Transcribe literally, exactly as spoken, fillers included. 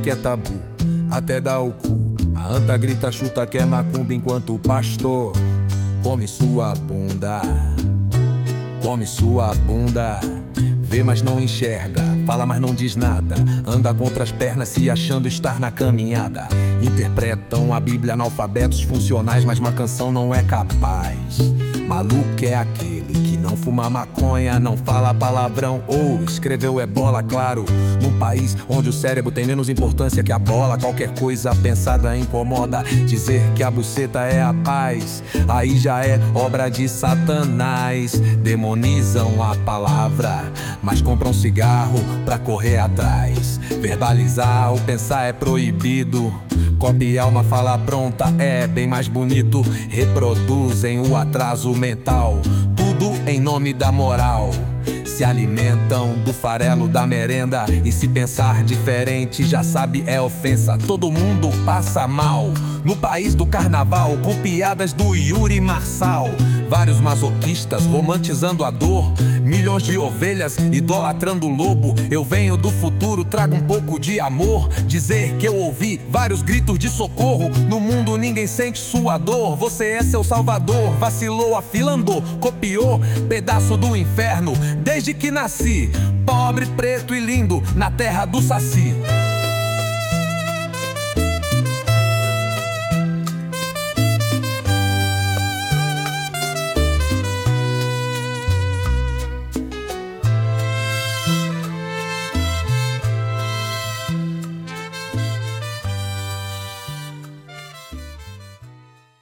que é tabu, até dá o cu. A anta grita, chuta que é macumba, enquanto o pastor come sua bunda, come sua bunda. Vê, mas não enxerga, fala, mas não diz nada. Anda contra as pernas, se achando estar na caminhada. Interpretam a Bíblia analfabetos funcionais, mas uma canção não é capaz. Maluco é aquele que não fuma maconha, não fala palavrão ou escreveu é bola, claro. Num país onde o cérebro tem menos importância que a bola, qualquer coisa pensada incomoda. Dizer que a buceta é a paz, aí já é obra de Satanás. Demonizam a palavra, mas compram cigarro pra correr atrás. Verbalizar ou pensar é proibido, copiar uma fala pronta é bem mais bonito. Reproduzem o atraso mental, tudo em nome da moral. Se alimentam do farelo da merenda, e se pensar diferente já sabe é ofensa. Todo mundo passa mal no país do carnaval, com piadas do Yuri Marçal. Vários masoquistas romantizando a dor, milhões de ovelhas idolatrando o lobo. Eu venho do futuro, trago um pouco de amor. Dizer que eu ouvi vários gritos de socorro. No mundo ninguém sente sua dor, você é seu salvador. Vacilou, afilandou, copiou pedaço do inferno. Desde que nasci, pobre, preto e lindo, na terra do Saci.